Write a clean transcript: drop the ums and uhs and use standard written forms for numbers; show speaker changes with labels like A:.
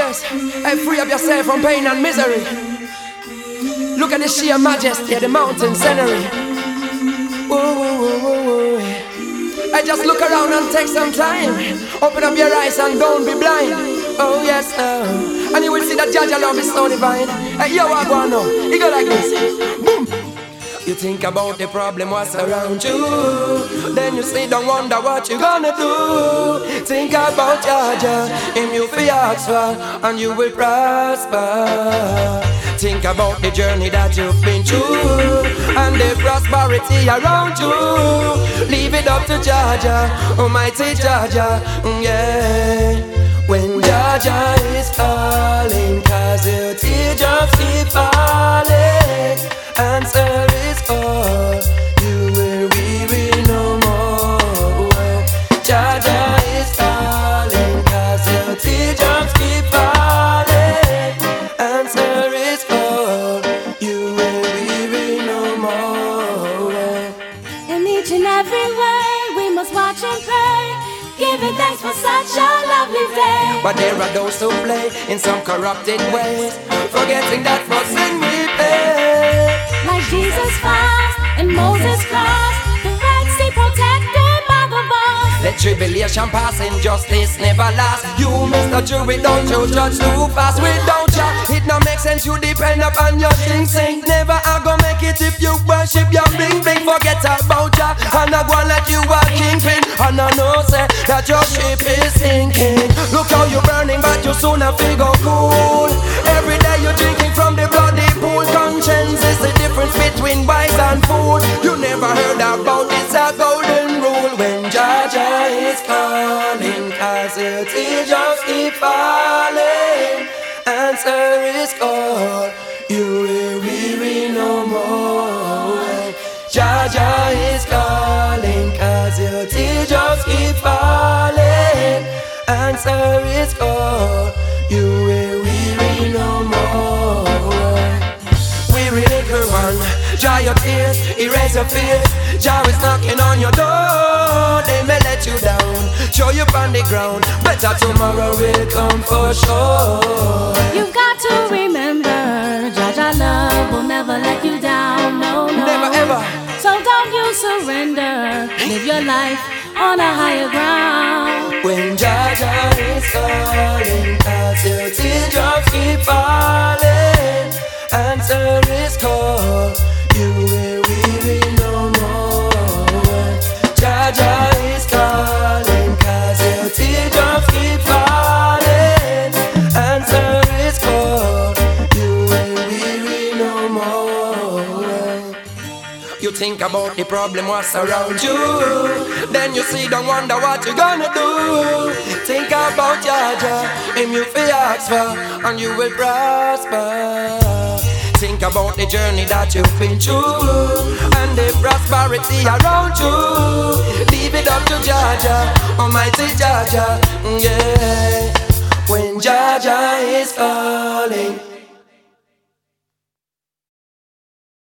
A: yes. Hey, free up yourself from pain and misery. Look at the sheer majesty of the mountain scenery. Ooh. Hey, just look around and take some time. Open up your eyes and don't be blind. Oh yes, and you will see that Jaja love is so divine. Hey, yo, I wanna know. You go like this. Boom. You think about the problem what's around you, then you sit down wonder what you gonna do. Think about Jaja, him you fi ask for, and you will prosper. Think about the journey that you've been through, and the prosperity around you. Leave it up to Jaja, Almighty Jaja, yeah. When Jaja is calling, cause your teardrops keep falling. Answer is all, you will weary no more. Jaja is calling, cause your teardrops keep falling. Answer is all, you will weary no more.
B: In each and every way we must watch and pray, giving thanks for such a lovely day.
A: But there are those who play in some corrupted ways, forgetting that for sin we pay.
B: Like Jesus fast and Moses crossed the Red Sea, protected by the boss.
A: Let tribulation pass, injustice never lasts. You Mr. Jury, don't you judge too fast. Without ya, it no make sense. You depend upon your sing. Never I go make it if you worship your bling. Forget about ya, and I go like you are kingpin. And I know say that your ship is sinking. Look how you burning, but you soon have to go cool. Every day you're drinking from the bloody pool. Conscience is the difference between wise and fool. You never heard about this a golden rule. When Jaja is calling, cause your teardrops keep falling. Answer is call, you will weary no more. Jaja is calling, cause your teardrops keep falling. Answer is call, you will weary no more. Weary little one, dry your tears, erase your fears. Jah is knocking on your door, they may let you down, show you on the ground. Better tomorrow will come for sure.
B: You've got to remember, Jaja love will never let you down, no.
A: Never ever.
B: So don't you surrender, live your life on a higher ground.
A: When Jaja is calling, cause your teardrops keep falling. Answer is call, you will weary no more. Jaja is calling, cause your teardrops keep falling. Answer is call, you will weary no more. You think about the problem what's around you, then you see don't wonder what you gonna do. Think about Jaja, him you fi ask for, and you will prosper. Think about the journey that you've been through, and the prosperity around you. Leave it up to Jaja, Almighty Jaja, yeah. When Jaja is calling,